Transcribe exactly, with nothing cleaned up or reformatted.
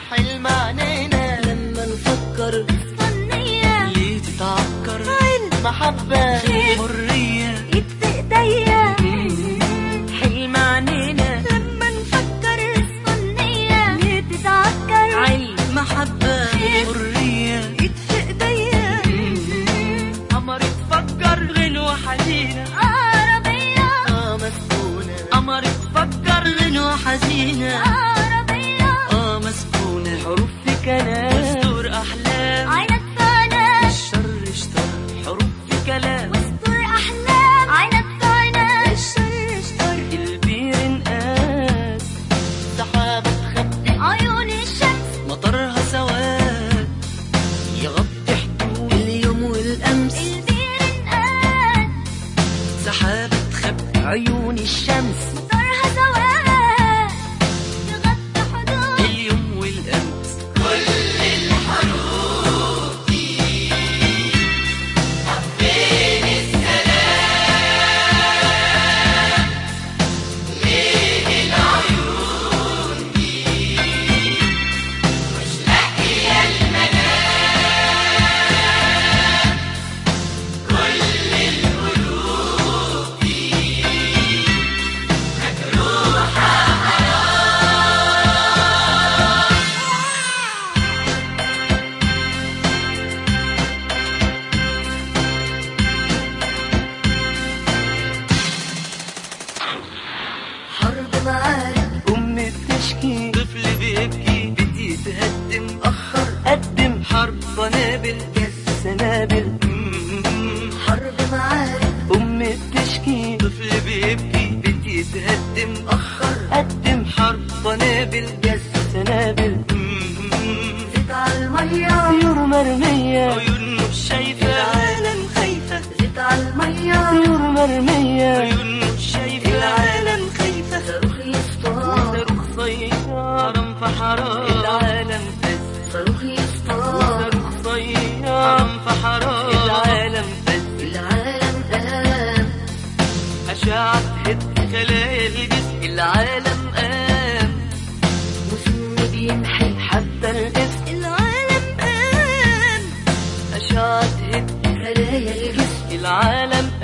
حلم عنينا لما نفكر النية ليه تتعكر عين محبة حرية ايد في ايديا حلم عنينا لما نفكر النية ليه تتعكر عين محبة حرية ايد في ايديا قمر تفكر غنوة حزينة عربية اه مسكونة قمر تفكر غنوة حزينة عربية اه مسكونة حروف في كلام دستور أحلام عينك فانا الشر اشتر حروف في كلام وسطور احلام عينك فانا الشر اشتر البير انقاد سحابة تخبي عيون الشمس مطرها سواد يغطي حدود اليوم والأمس البير انقاد سحابة تخبي عيون الشمس مطرها سواد يغطي حدود اليوم والأمس حرب معارك أمي بتشكي طفل بيبكي بدي يتهدم أخر قدم حرب قنابل جس سنابل حرب معارك أمي بتشكي طفل بيبكي بدي يتهدم أخر قدم حرب قنابل جس سنابل زيت عالمية طيور مرمية عيون مش شايفة العالم خايفة زيت عالمية طيور مرمية عيون مش شايفة العالم خايفة صاروخ يصطاد صاروخ صياد في حرام العالم فز صاروخ يصطاد صاروخ صياد في حرام العالم فز العالم قام أشعة هد خلايا الجسم العالم قام وسم بيمحي حتى الاسم العالم قام أشعة هد خلايا الجسم العالم